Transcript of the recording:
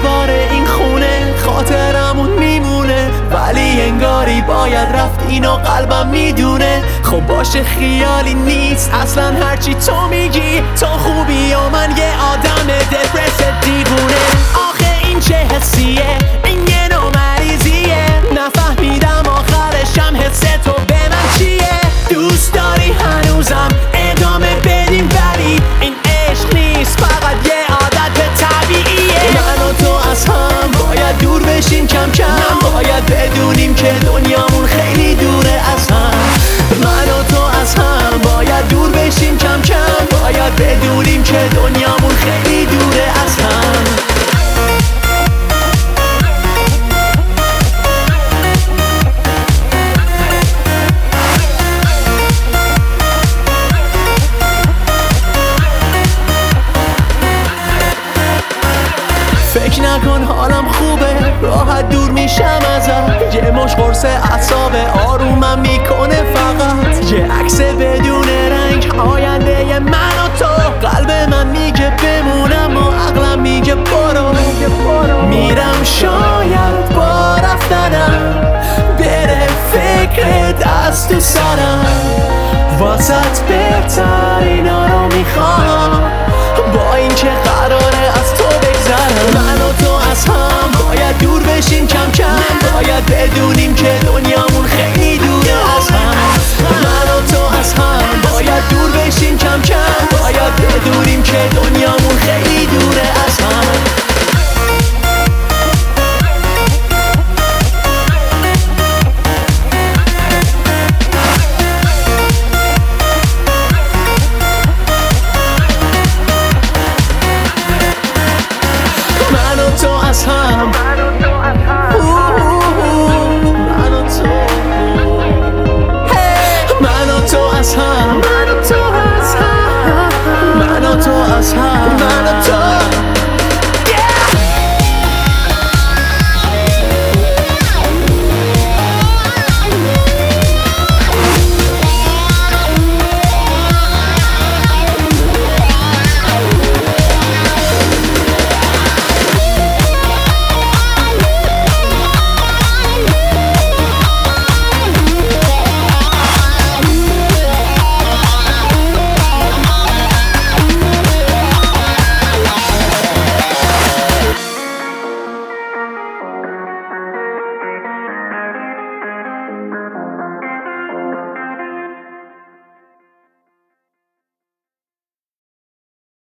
دیوار این خونه خاطرمون میمونه، ولی انگاری باید رفت اینو قلبم میدونه. خب باشه خیالی نیست اصلا هرچی تو میگی، تو خوبی و من یه آدم دپرس دیوونه. آخه این چه حسیه، این یه نوع مریضیه، نفهمیدم آخرشم حس تو به من چیه. دوست داری هنوزم ادامه بدیم ولی این عشق نیست، فقط یه عادت طبیعیه. من و تو از هم باید دور بشیم کم کم، باید بدونیم که دنیامون خیلی دوره از هم. من و تو از هم باید دور بشیم کم کم، باید بدونیم که دنیامون خیلی دوره از هم. فکر نکن حالم خوبه، راحت دور میشم ازت. یه مش قرص اعصاب آرومم میکنه، فقط یه عکس بدون رنگ آینده من و تو. قلب من میگه بمونم و عقلم میگه برو. میرم شاید با رفتنم بره فکرت از تو سرم، واسط بهتر اینا رو میخوام.